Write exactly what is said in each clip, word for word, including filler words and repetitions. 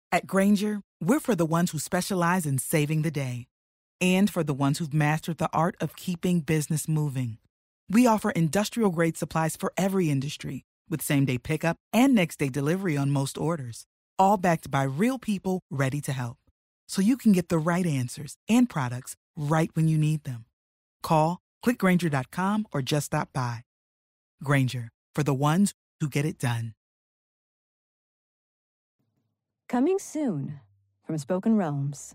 At Granger, we're for the ones who specialize in saving the day and for the ones who've mastered the art of keeping business moving. We offer industrial-grade supplies for every industry with same-day pickup and next-day delivery on most orders, all backed by real people ready to help. So you can get the right answers and products right when you need them. Call, click Granger dot com, or just stop by. Granger, for the ones who get it done. Coming soon from Spoken Realms.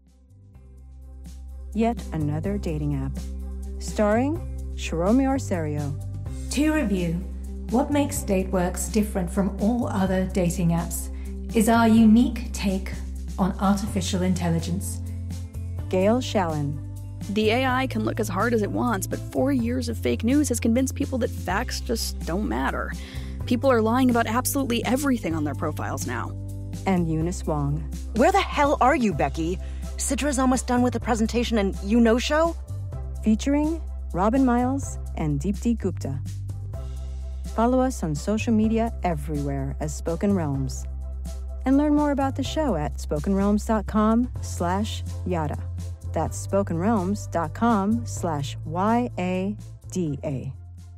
Yet another dating app. Starring Shiromi Arserio. To review, what makes Dateworks different from all other dating apps is our unique take on artificial intelligence. Gail Shallon. The A I can look as hard as it wants, but four years of fake news has convinced people that facts just don't matter. People are lying about absolutely everything on their profiles now. And Eunice Wong. Where the hell are you, Becky? Citra's almost done with the presentation and you no-show? Featuring Robin Miles and Deepti Gupta. Follow us on social media everywhere as Spoken Realms. And learn more about the show at spokenrealms.com slash yada. That's spokenrealms.com slash Y-A-D-A.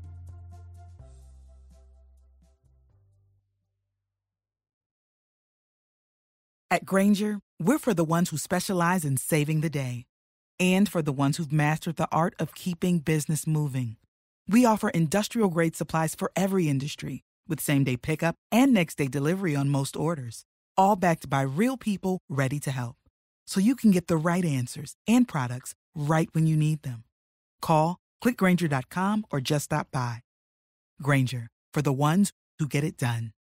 At Granger, we're for the ones who specialize in saving the day and for the ones who've mastered the art of keeping business moving. We offer industrial-grade supplies for every industry with same-day pickup and next-day delivery on most orders, all backed by real people ready to help. So you can get the right answers and products right when you need them. Call, click Granger dot com, or just stop by. Granger, for the ones who get it done.